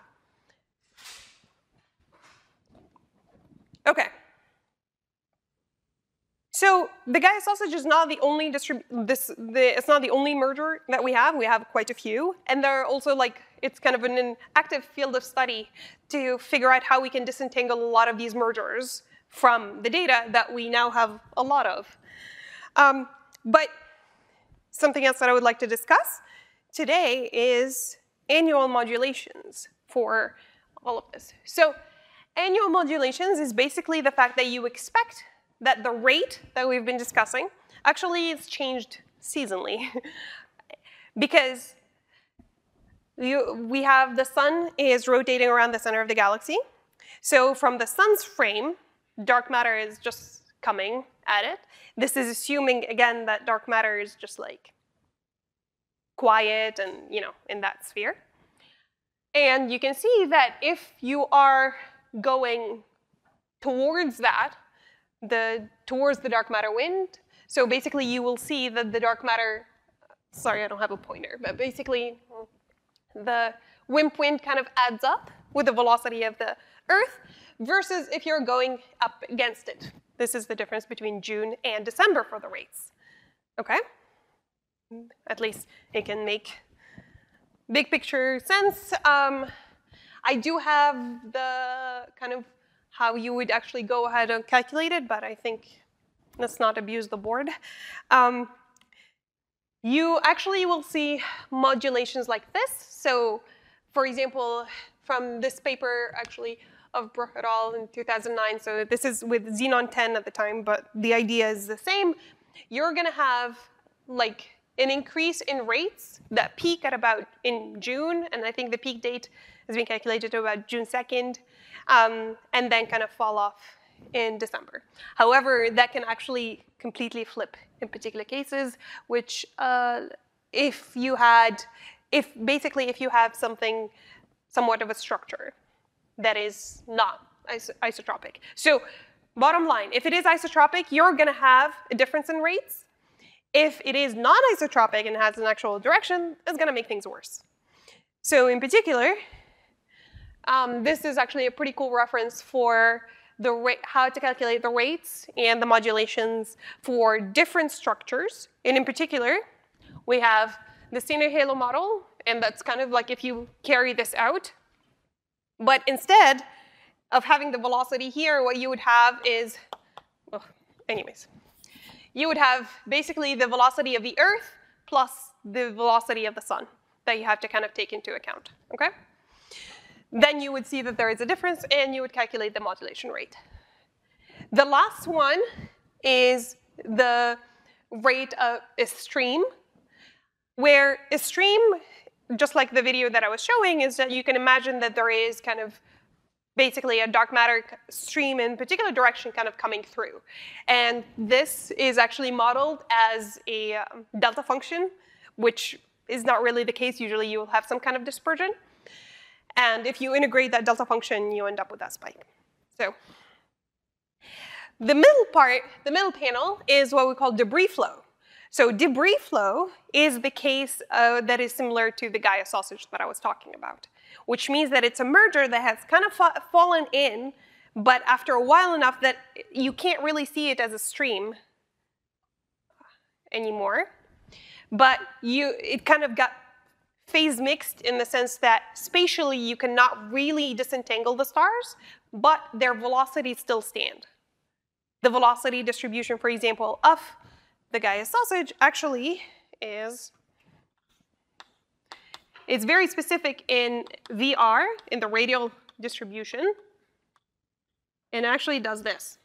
S1: Okay. So the Gaia Sausage is not the only distrib this the it's not the only merger that we have. We have quite a few, and there are also like it's kind of an, an active field of study to figure out how we can disentangle a lot of these mergers from the data that we now have a lot of. Um, but something else that I would like to discuss today is annual modulations for all of this. So annual modulations is basically the fact that you expect that the rate that we've been discussing actually is changed seasonally. Because you, we have the sun is rotating around the center of the galaxy. So from the sun's frame, dark matter is just coming at it. This is assuming, again, that dark matter is just like quiet and, you know, in that sphere. And you can see that if you are going towards that, the towards the dark matter wind, so basically you will see that the dark matter sorry, I don't have a pointer, but basically the WIMP wind kind of adds up with the velocity of the Earth versus if you're going up against it. This is the difference between June and December for the rates, okay? At least it can make big picture sense. Um, I do have the kind of how you would actually go ahead and calculate it, but I think let's not abuse the board. Um, you actually will see modulations like this. So for example, from this paper actually of Bruch et al. In two thousand nine, so this is with Xenon ten at the time, but the idea is the same. You're gonna have like an increase in rates that peak at about in June, and I think the peak date has been calculated to about June second, um, and then kind of fall off in December. However, that can actually completely flip in particular cases, which uh, if you had, if basically if you have something somewhat of a structure that is not is isotropic. So bottom line, if it is isotropic, you're gonna have a difference in rates. If it is non-isotropic and has an actual direction, it's gonna make things worse. So in particular, um, this is actually a pretty cool reference for the rate, how to calculate the rates and the modulations for different structures. And in particular, we have the standard halo model, and that's kind of like if you carry this out. But instead of having the velocity here, what you would have is, well, anyways, you would have basically the velocity of the Earth plus the velocity of the sun that you have to kind of take into account, okay? Then you would see that there is a difference, and you would calculate the modulation rate. The last one is the rate of a stream, where a stream, just like the video that I was showing, is that you can imagine that there is kind of basically a dark matter stream in particular direction kind of coming through. And this is actually modeled as a um, delta function, which is not really the case. Usually you will have some kind of dispersion. And if you integrate that delta function, you end up with that spike. So the middle part, the middle panel, is what we call debris flow. So debris flow is the case uh, that is similar to the Gaia sausage that I was talking about, which means that it's a merger that has kind of fa fallen in, but after a while enough that you can't really see it as a stream anymore. But you, it kind of got phase mixed in the sense that spatially you cannot really disentangle the stars, but their velocities still stand. The velocity distribution, for example, of the Gaia sausage actually is, it's very specific in V R, in the radial distribution, and actually does this,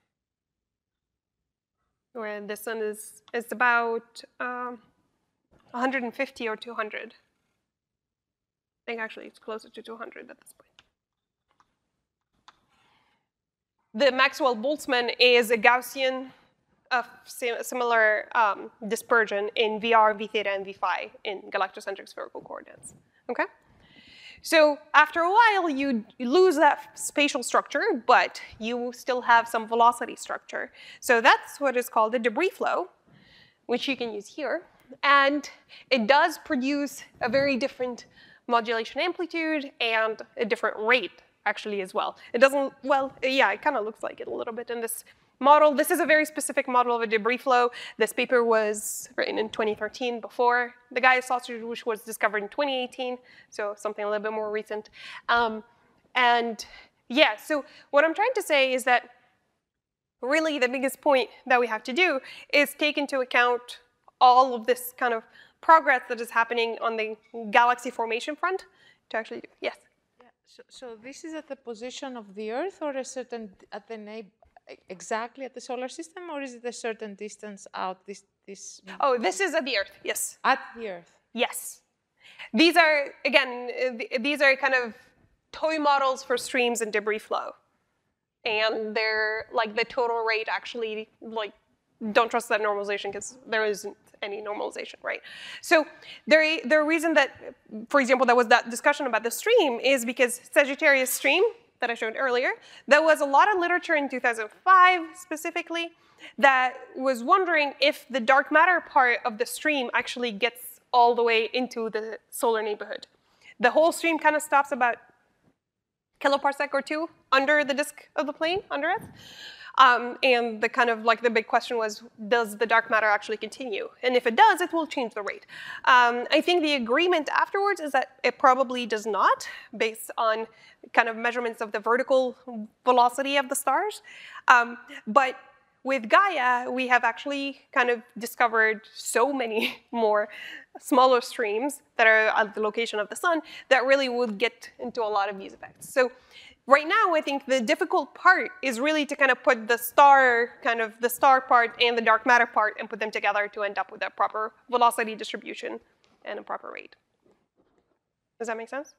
S1: where this one is, is about um, one hundred fifty or two hundred. I think actually it's closer to two hundred at this point. The Maxwell-Boltzmann is a Gaussian of similar um, dispersion in V R, V theta, and V phi in galactocentric spherical coordinates, okay? So after a while, you lose that spatial structure, but you still have some velocity structure. So that's what is called a debris flow, which you can use here. And it does produce a very different modulation amplitude and a different rate, actually, as well. It doesn't, well, yeah, it kind of looks like it a little bit in this model. This is a very specific model of a debris flow. This paper was written in twenty thirteen before the Gaia sausage, which was discovered in twenty eighteen, so something a little bit more recent. Um, and yeah, so what I'm trying to say is that really the biggest point that we have to do is take into account all of this kind of progress that is happening on the galaxy formation front to actually do, yes?
S6: Yeah, so, so this is at the position of the Earth or a certain, at the neighbor, exactly at the solar system, or is it a certain distance out? This, this.
S1: Oh, this is at the Earth, yes.
S6: At the Earth.
S1: Yes. These are, again, these are kind of toy models for streams and debris flow. And they're, like, the total rate actually, like, don't trust that normalization because there isn't any normalization, right? So the, the reason that, for example, there was that discussion about the stream is because Sagittarius stream, that I showed earlier, there was a lot of literature in two thousand five specifically that was wondering if the dark matter part of the stream actually gets all the way into the solar neighborhood. The whole stream kind of stops about kiloparsec or two under the disk of the plane, under Earth. Um, and the kind of like the big question was, does the dark matter actually continue? And if it does, it will change the rate. Um, I think the agreement afterwards is that it probably does not, based on kind of measurements of the vertical velocity of the stars. Um, but with Gaia, we have actually kind of discovered so many more smaller streams that are at the location of the sun that really would get into a lot of these effects. So right now, I think the difficult part is really to kind of put the star, kind of the star part and the dark matter part and put them together to end up with a proper velocity distribution and a proper rate. Does that make sense?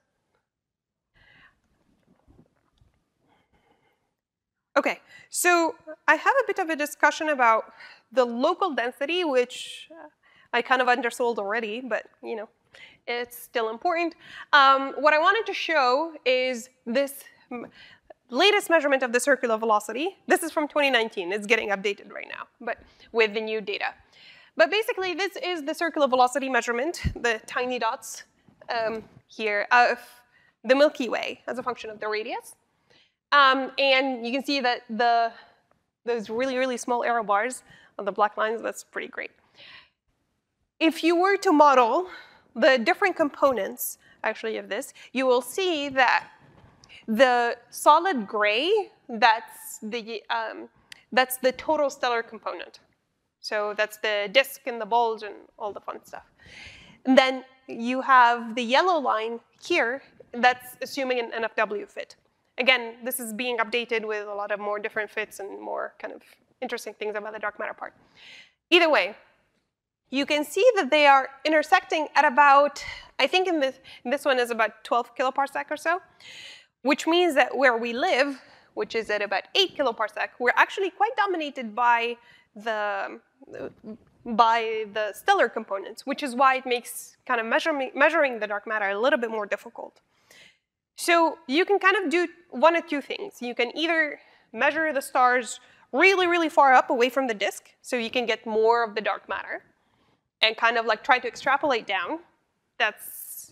S1: Okay, so I have a bit of a discussion about the local density, which I kind of undersold already, but you know, it's still important. Um, what I wanted to show is this latest measurement of the circular velocity. This is from twenty nineteen. It's getting updated right now, but with the new data. But basically, this is the circular velocity measurement, the tiny dots um, here, of the Milky Way as a function of the radius. Um, and you can see that the those really, really small arrow bars on the black lines, that's pretty great. If you were to model the different components, actually, of this, you will see that the solid gray, that's the, um, that's the total stellar component. So that's the disk and the bulge and all the fun stuff. And then you have the yellow line here, that's assuming an N F W fit. Again, this is being updated with a lot of more different fits and more kind of interesting things about the dark matter part. Either way, you can see that they are intersecting at about, I think in this, in this one is about twelve kiloparsec or so, which means that where we live, which is at about eight kiloparsec, we're actually quite dominated by the, by the stellar components, which is why it makes kind of measuring, measuring the dark matter a little bit more difficult. So you can kind of do one of two things. You can either measure the stars really, really far up away from the disk, so you can get more of the dark matter, and kind of like try to extrapolate down. That's,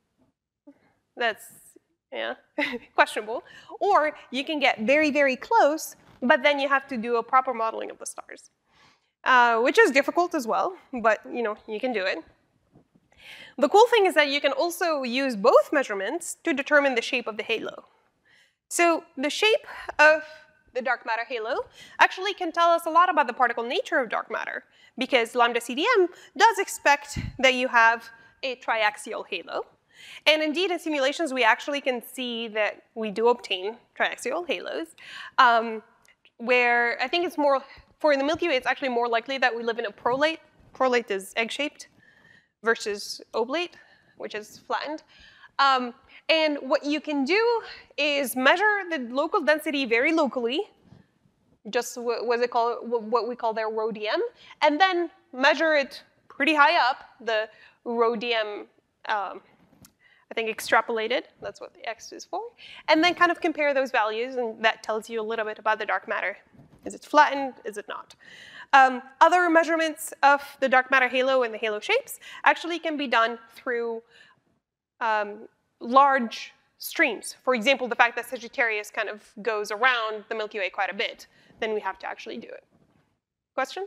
S1: that's yeah, questionable. Or you can get very, very close, but then you have to do a proper modeling of the stars, uh, which is difficult as well, but you know, you can do it. The cool thing is that you can also use both measurements to determine the shape of the halo. So the shape of the dark matter halo actually can tell us a lot about the particle nature of dark matter, because lambda C D M does expect that you have a triaxial halo. And indeed, in simulations, we actually can see that we do obtain triaxial halos, um, where I think it's more, for the Milky Way, it's actually more likely that we live in a prolate. Prolate is egg-shaped versus oblate, which is flattened. Um, and what you can do is measure the local density very locally, just what, what, it call, what we call their rho D M, and then measure it pretty high up, the rho D M, um, I think extrapolated, that's what the X is for, and then kind of compare those values, and that tells you a little bit about the dark matter. Is it flattened? Is it not? Um, other measurements of the dark matter halo and the halo shapes actually can be done through um, large streams. For example, the fact that Sagittarius kind of goes around the Milky Way quite a bit, then we have to actually do it. Question?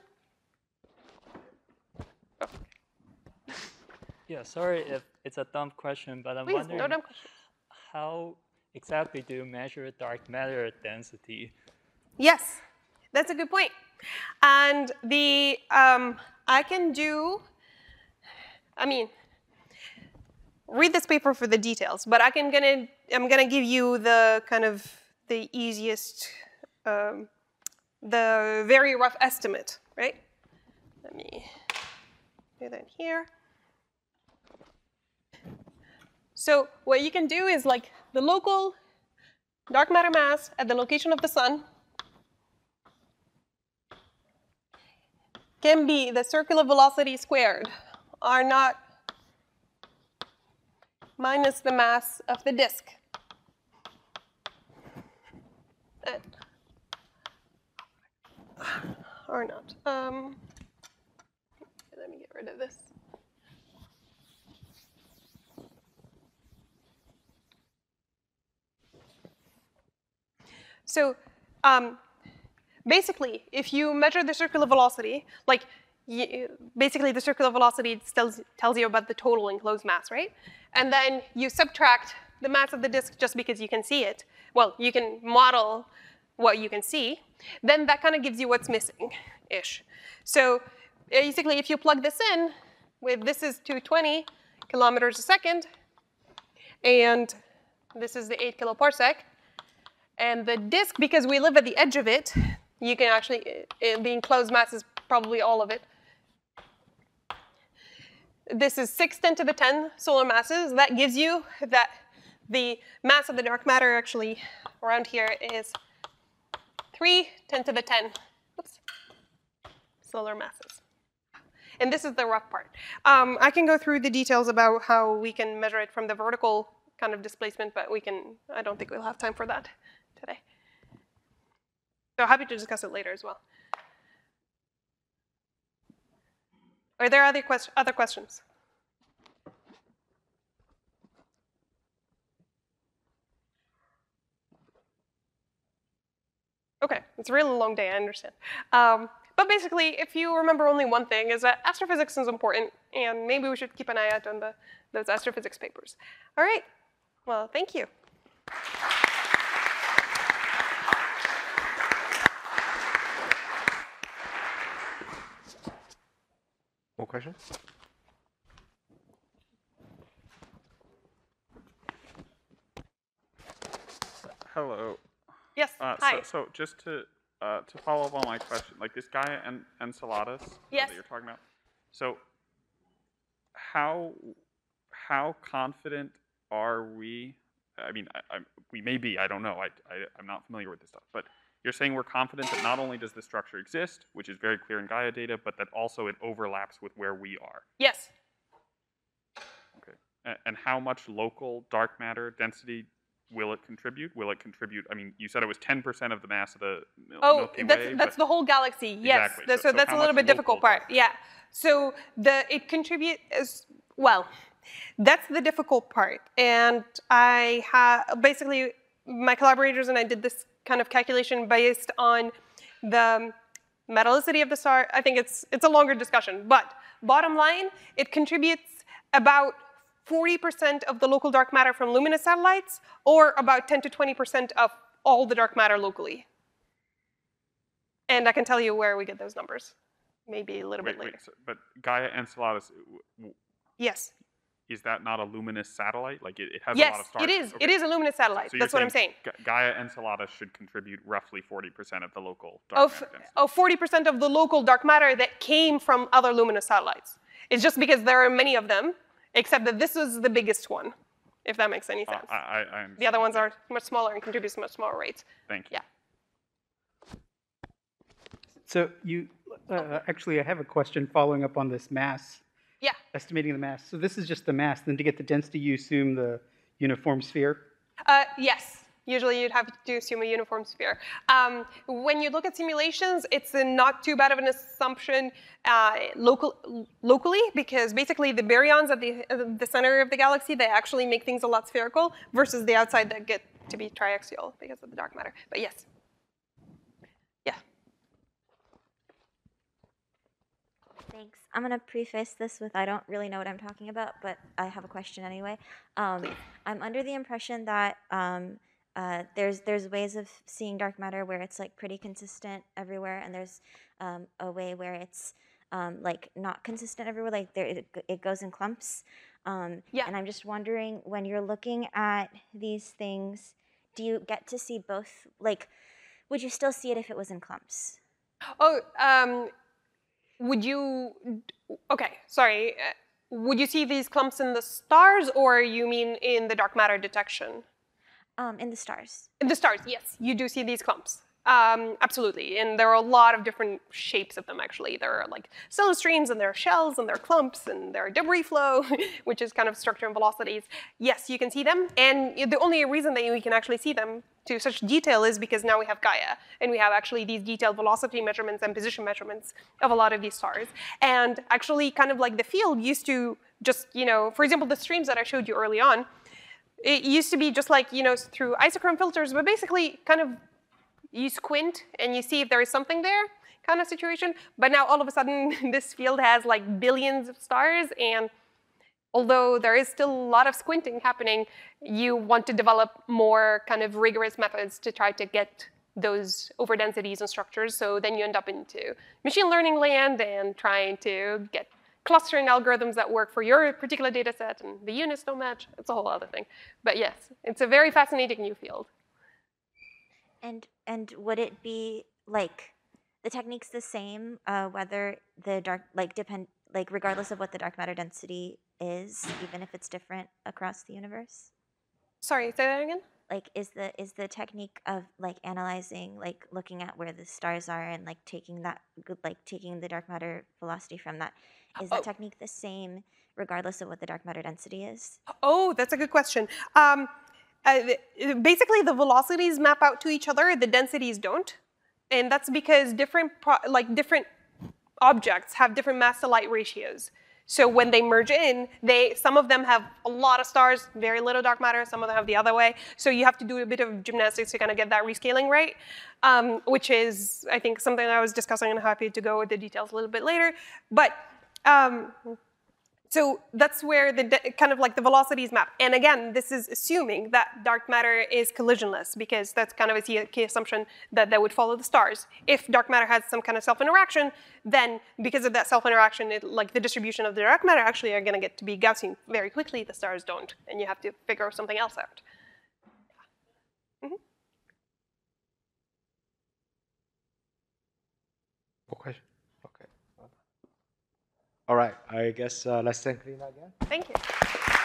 S1: Oh.
S5: Yeah, sorry if it's a dumb question, but I'm
S1: Please,
S5: wondering
S1: no dumb question.
S5: How exactly do you measure dark matter density?
S1: Yes, that's a good point. And the, um, I can do, I mean, read this paper for the details, but I can gonna, I'm gonna give you the kind of the easiest, um, the very rough estimate, right? Let me do that here. So what you can do is like the local dark matter mass at the location of the sun can be the circular velocity squared, r naught minus the mass of the disk. Uh, r naught. Um, let me get rid of this. So um, basically, if you measure the circular velocity, like you, basically the circular velocity tells, tells you about the total enclosed mass, right? And then you subtract the mass of the disk just because you can see it. Well, you can model what you can see. Then that kind of gives you what's missing-ish. So basically, if you plug this in, with this is two hundred twenty kilometers a second, and this is the eight kiloparsec. And the disk, because we live at the edge of it, you can actually, the enclosed mass is probably all of it. This is six ten to the ten solar masses. That gives you that the mass of the dark matter actually around here is three ten to the ten oops, solar masses. And this is the rough part. Um, I can go through the details about how we can measure it from the vertical kind of displacement, but we can, I don't think we'll have time for that today. So happy to discuss it later as well. Are there other, quest other questions? OK, it's a really long day, I understand. Um, but basically, if you remember only one thing, is that astrophysics is important, and maybe we should keep an eye out on the, those astrophysics papers. All right, well, thank you.
S2: More questions?
S3: Hello.
S1: Yes,
S3: Uh,
S1: hi.
S3: so, so just to uh, to follow up on my question, like this Gaia en Enceladus uh,
S1: Yes.
S3: that you're talking about. So how how confident are we? I mean, I, I, we may be. I don't know. I, I I'm not familiar with this stuff. But you're saying we're confident that not only does the structure exist, which is very clear in Gaia data, but that also it overlaps with where we are.
S1: Yes.
S3: Okay. And, and how much local dark matter density will it contribute? Will it contribute? I mean, you said it was ten percent of the mass of the Mil
S1: Oh,
S3: Milky
S1: that's,
S3: Way.
S1: that's
S3: but
S1: the whole galaxy. Yes.
S3: Exactly.
S1: That's,
S3: So-
S1: so,
S3: so
S1: that's
S3: how
S1: a little
S3: much
S1: bit difficult
S3: local
S1: part. Yeah. So the it contributes, well, that's the difficult part. And I have, basically, my collaborators and I did this kind of calculation based on the metallicity of the star. I think it's, it's a longer discussion. But bottom line, it contributes about forty percent of the local dark matter from luminous satellites, or about ten to twenty percent of all the dark matter locally. And I can tell you where we get those numbers, maybe a little
S3: wait,
S1: bit later.
S3: wait. So, but Gaia Enceladus, w- w-
S1: Yes.
S3: is that not a luminous satellite? Like it, it has
S1: Yes,
S3: a lot of stars.
S1: it is.
S3: Okay.
S1: It is a luminous satellite.
S3: So
S1: That's
S3: you're
S1: what I'm saying.
S3: Ga- Gaia Enceladus should contribute roughly forty percent of the local dark
S1: Of,
S3: matter density.
S1: of forty percent of the local dark matter that came from other luminous satellites. It's just because there are many of them, except that this is the biggest one, if that makes any
S3: Uh,
S1: sense.
S3: I, I, I understand.
S1: The other ones
S3: Yeah.
S1: are much smaller and contribute to much smaller rates.
S3: Thank you.
S1: Yeah.
S7: So you, uh, actually, I have a question following up on this mass,
S1: Yeah.
S7: estimating the mass. So this is just the mass. Then to get the density, you assume the uniform sphere.
S1: Uh, yes. Usually you'd have to assume a uniform sphere. Um, when you look at simulations, it's a not too bad of an assumption uh, local, locally, because basically the baryons at the, at the center of the galaxy, they actually make things a lot spherical, versus the outside that get to be triaxial because of the dark matter. But yes. Yeah.
S4: Thanks. I'm going to preface this with I don't really know what I'm talking about, but I have a question anyway. Um, I'm under the impression that um, uh, there's there's ways of seeing dark matter where it's like pretty consistent everywhere, and there's um, a way where it's um, like not consistent everywhere, like there it, it goes in clumps. Um,
S1: Yeah.
S4: And I'm just wondering, when you're looking at these things, do you get to see both? Like, would you still see it if it was in clumps?
S1: Oh, um, would you, okay, sorry. Uh, Would you see these clumps in the stars, or you mean in the dark matter detection?
S4: Um, in the stars.
S1: In the stars, yes, you do see these clumps. Um, absolutely, and there are a lot of different shapes of them, actually. There are like stellar streams, and there are shells, and there are clumps, and there are debris flow, which is kind of structure and velocities. Yes, you can see them, and the only reason that we can actually see them to such detail is because now we have Gaia, and we have actually these detailed velocity measurements and position measurements of a lot of these stars. And actually, kind of like the field used to just, you know, for example, the streams that I showed you early on, it used to be just like, you know, through isochrone filters, but basically kind of you squint and you see if there is something there kind of situation. But now all of a sudden, this field has like billions of stars, and although there is still a lot of squinting happening, you want to develop more kind of rigorous methods to try to get those overdensities and structures. So then you end up into machine learning land and trying to get clustering algorithms that work for your particular data set, and the units don't match. It's a whole other thing. But yes, it's a very fascinating new field.
S4: And and would it be like the technique's the same, uh, whether the dark like depend like regardless of what the dark matter density is, even if it's different across the universe?
S1: Sorry, say that again?
S4: Like, is the is the technique of like analyzing, like looking at where the stars are and like taking that, like taking the dark matter velocity from that, is that
S1: Oh.
S4: technique the same regardless of what the dark matter density is?
S1: Oh, that's a good question. Um, uh, basically, the velocities map out to each other, the densities don't. And that's because different, pro like different objects have different mass to light ratios. So when they merge in, they some of them have a lot of stars, very little dark matter. Some of them have the other way. So you have to do a bit of gymnastics to kind of get that rescaling right, um, which is, I think, something I was discussing, and happy to go with the details a little bit later. But um, so that's where the kind of like the velocities map. And again, this is assuming that dark matter is collisionless, because that's kind of a key assumption that that would follow the stars. If dark matter has some kind of self-interaction, then because of that self-interaction, it, like the distribution of the dark matter actually are going to get to be Gaussian very quickly. The stars don't, and you have to figure something else out. Yeah. Mm-hmm.
S2: More question? Okay. All right. I guess uh, let's thank Lina again.
S1: Thank you.